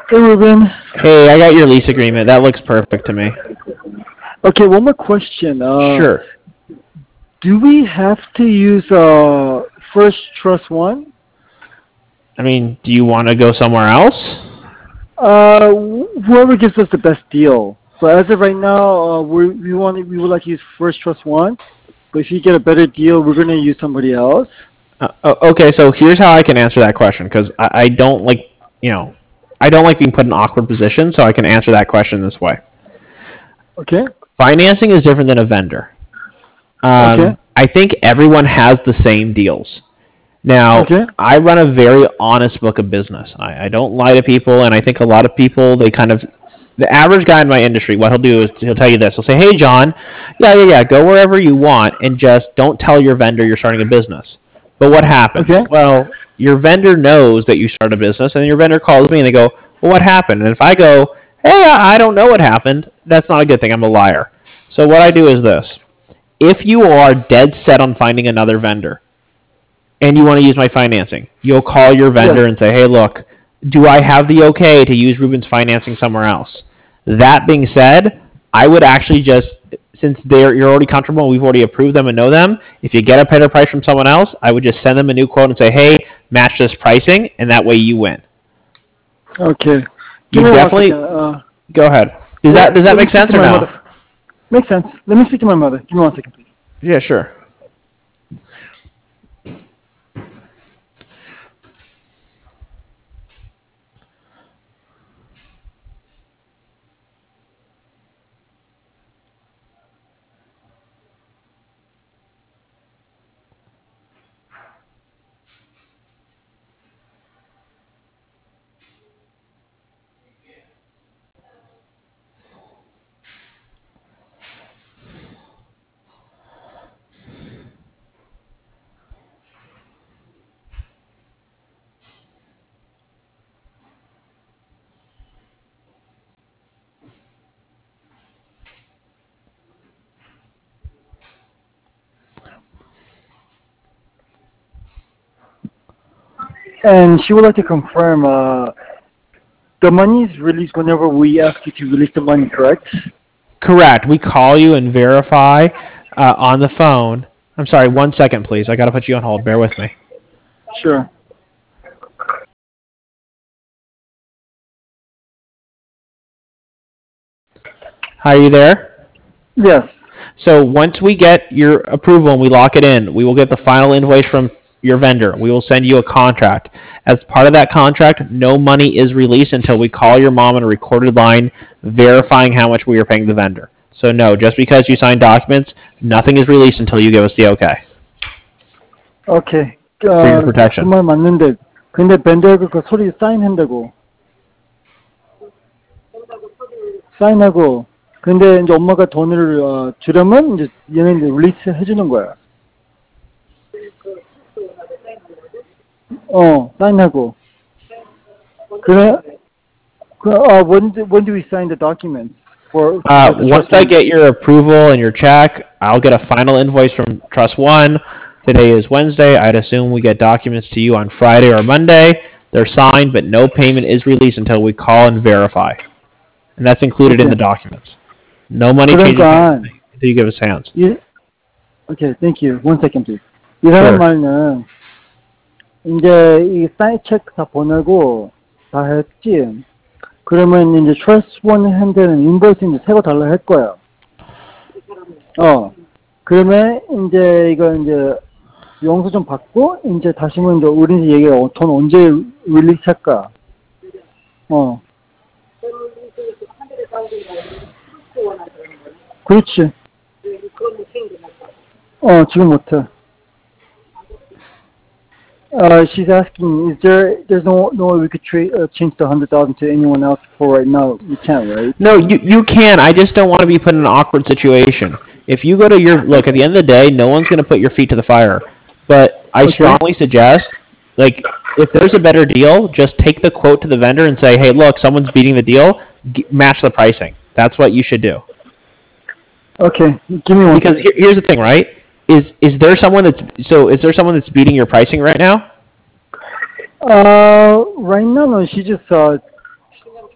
Hey, Ruben. Hey, I got your lease agreement. That looks perfect to me. Okay, one more question. Sure. Do we have to use First Trust One? I mean, do you want to go somewhere else? Whoever gives us the best deal. But as of right now, we would like to use First Trust One. But if you get a better deal, we're gonna use somebody else. Okay, so here's how I can answer that question because I don't like, you know, I don't like being put in awkward positions, so I can answer that question this way. Okay. Financing is different than a vendor. Okay. I think everyone has the same deals. Now, Okay. I run a very honest book of business. I don't lie to people, and I think a lot of people, they kind of, the average guy in my industry, what he'll do is he'll tell you this. He'll say, hey, John, yeah, go wherever you want, and just don't tell your vendor you're starting a business. But what happens? Okay. Well, your vendor knows that you start a business, and your vendor calls me and they go, well, what happened? And if I go, hey, I don't know what happened, that's not a good thing. I'm a liar. So what I do is this. If you are dead set on finding another vendor, and you want to use my financing, you'll call your Yes. vendor and say, hey, look, do I have the okay to use Ruben's financing somewhere else? That being said, I would actually just, since you're already comfortable and we've already approved them and know them, if you get a better price from someone else, I would just send them a new quote and say, hey, match this pricing, and that way you win. Okay. Give You me one second. definitely go ahead. Does that Let me make speak sense to or my no? mother. Makes sense. Let me speak to my mother. Give me one second, please. Yeah, sure. And she would like to confirm the money is released whenever we ask you to release the money, correct? Correct. We call you and verify on the phone. I'm sorry, 1 second, please. I got to put you on hold. Bear with me. Sure. Hi, are you there? Yes. So once we get your approval and we lock it in, we will get the final invoice from your vendor. We will send you a contract. As part of that contract, no money is released until we call your mom on a recorded line verifying how much we are paying the vendor. So no, just because you sign documents, nothing is released until you give us the okay 오케이. for your 그 protection. 말 맞는데, 근데 밴드하고 그 소리 사인한다고. 사인하고, 근데 이제 엄마가 돈을 주려면 이제 얘는 이제 릴리스 해주는 거야. 사인하고. 그래, when do we sign the documents for the Once trust I one? get your approval and your check, I'll get a final invoice from Trust One. Today is Wednesday. I'd assume we get documents to you on Friday or Monday. They're signed, but no payment is released until we call and verify. And that's included in the Okay. documents. No money changes hands 그러니까, until you give us hands. okay, thank you. One second, please. 이 사람 Sure. 말은 이제 이 사인 체크 다 보내고 다 했지. 그러면 이제 트러스트 원 핸드는 인보이스 이제 새거 달라 할 거야. 그러면 이제 이거 이제 영수증 받고 이제 다시는 이제 우리 얘기가 돈 언제 릴리스 할까? 그렇지. 지금 못해. She's asking, there's no way we could change the 100,000 to anyone else for right now? We can't, right? No, you can. I just don't want to be put in an awkward situation. If you go to your look, at the end of the day, no one's going to put your feet to the fire. But I strongly suggest, like, if there's a better deal, just take the quote to the vendor and say, hey, look, someone's beating the deal. Match the pricing. That's what you should do. Okay, give me one. Because here's the thing, right? Is there someone that's beating your pricing right now? Right now, no, she just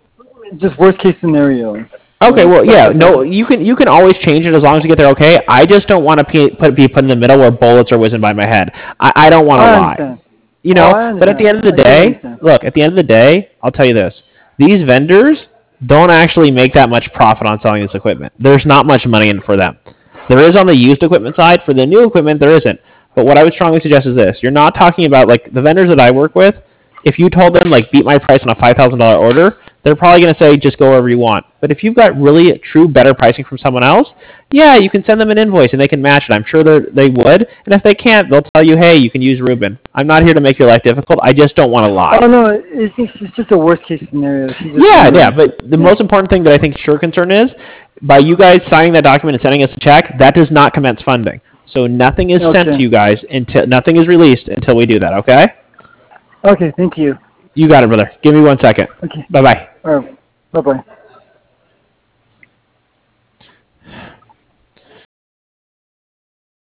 just worst case scenario. Okay, well, yeah, Okay. no, you can always change it as long as you get there okay. I just don't want to be put in the middle where bullets are whizzing by my head. I don't want to I lie. understand. You know, I but at the end of the understand. I day, understand. look, at the end of the day, I'll tell you this. These vendors don't actually make that much profit on selling this equipment. There's not much money in it for them. There is on the used equipment side. For the new equipment, there isn't. But what I would strongly suggest is this. You're not talking about, like, the vendors that I work with. If you told them, like, beat my price on a $5,000 order, they're probably going to say, just go wherever you want. But if you've got really true better pricing from someone else, yeah, you can send them an invoice and they can match it. I'm sure they would. And if they can't, they'll tell you, hey, you can use Ruben. I'm not here to make your life difficult. I just don't want to lie. Oh no, it's just a worst case scenario. Yeah, but the most important thing that I think your concern is, by you guys signing that document and sending us a check, that does not commence funding. So nothing is sent Okay. to you guys until nothing is released until we do that. Okay? Okay, thank you. You got it, brother. Give me 1 second. Okay. Bye bye. All right. Bye bye.